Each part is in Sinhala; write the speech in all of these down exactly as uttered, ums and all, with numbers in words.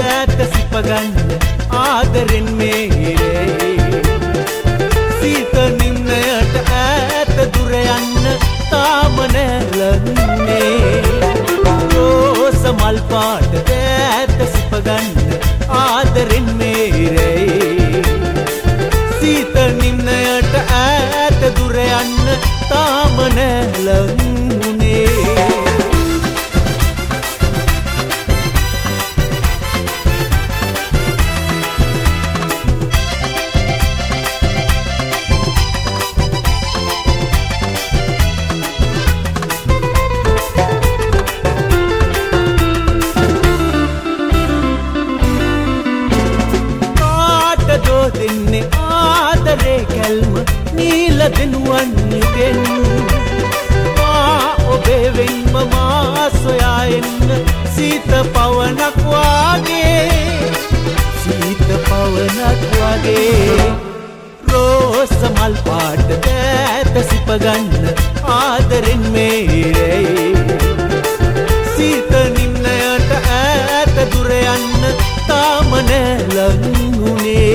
ඈත සිපගන්න ආදරෙන් මේරේ සීත නිම්නයට ඈත දුර යන්න තාම නැලන්නේ රෝස මල් පාට ඈත සිපගන්න ආදරෙන් මේරේ සීත නිම්නයට ඈත දුර යන්න තාම නැලන්නේ දෙන්නේ ආදරේ කැල්ම නීල දෙනුවන් ගෙන් මා ඔබේ වෙන්ම මා සොයා එන්න සීත පවනක් වාගේ සීත පවනක් වාගේ රෝස මල් පාට ඈත සිපගන්න ආදරෙන් මේරේ සීත නිම්නයට ඈත දුර යන්න තාම නැලඟුනේ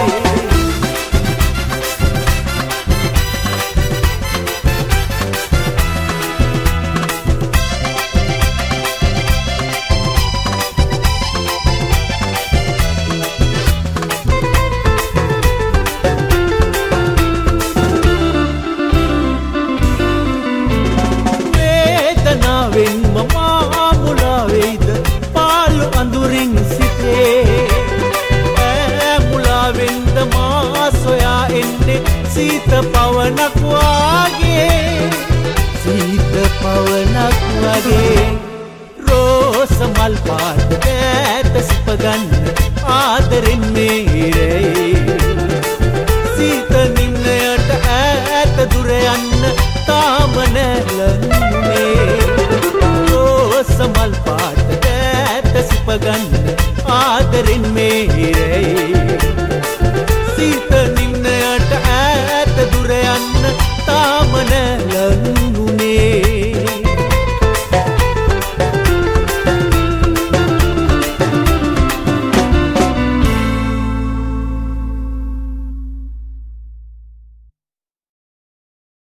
සීත පවනක් වාගේ සීත පවනක් වාගේ රෝස මල් පාට ඈත සිපගන්න ආදරෙන් මේරේ සීත නිම්නයට ඈත දුර යන්න තාම නැලන්නේ රෝස මල් පාට ඈත සිපගන්න ආදරෙන් මේරේ සීත